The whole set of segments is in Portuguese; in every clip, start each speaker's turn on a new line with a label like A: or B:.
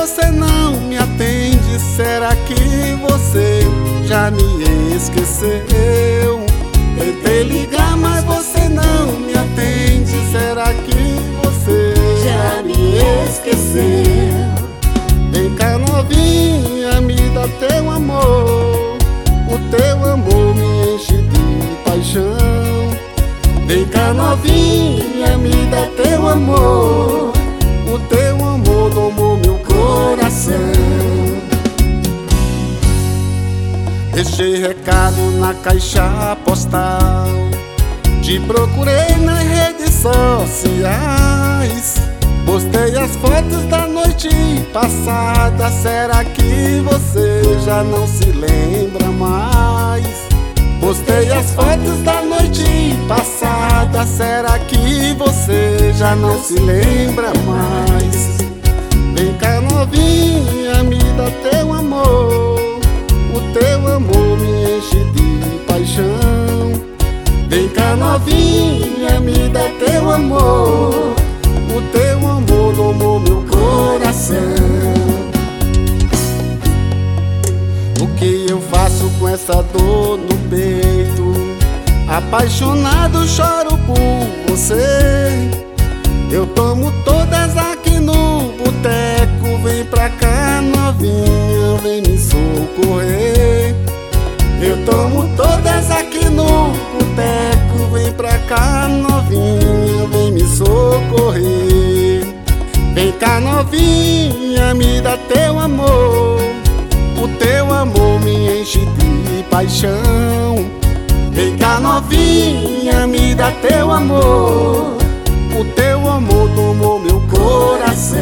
A: você não me atende. Será que você já me esqueceu? Tentei ligar, mas você não me atende. Será que você
B: Já me esqueceu?
A: Vem cá, novinha, me dá teu amor. O teu amor me enche de paixão. Vem cá, novinha, me dá teu amor. O teu amor domou meu coração. Deixei recado na caixa postal, te procurei nas redes sociais, postei as fotos da noite passada. Será que você já não se lembra mais? Postei as fotos da noite passada. Será que você já não se lembra mais? Vem cá, novinha, me dá teu amor. O teu amor me enche de paixão. Vem cá, novinha, me dá teu amor. O teu amor domou meu coração. O que eu faço com essa dor no peito? Apaixonado choro por você. Eu tomo todas aqui no boteco. Vem pra cá, novinha, vem me socorrer. Eu tomo todas aqui no boteco. Vem pra cá, novinha, vem me socorrer. Vem cá, novinha, me dá teu amor. O teu amor me enche de paixão. Vem cá, novinha, me dá teu amor. O teu amor tomou meu coração.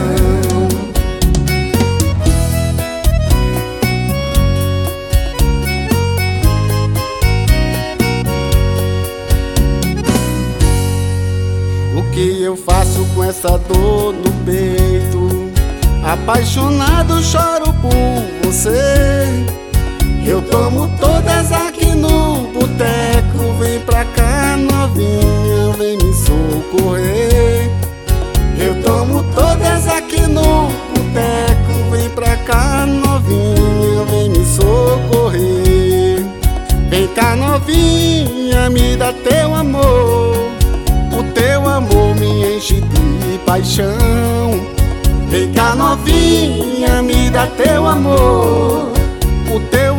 A: O que eu faço com essa dor no peito? Apaixonado choro por você. Eu tomo todas aqui no boteco. Vem pra cá, novinha, vem me socorrer. Eu tomo todas aqui no boteco. Vem pra cá, novinha, vem me socorrer. Vem cá, novinha, me dá teu amor. O teu amor me enche de paixão. Vem cá, novinha, me dá teu amor. O teu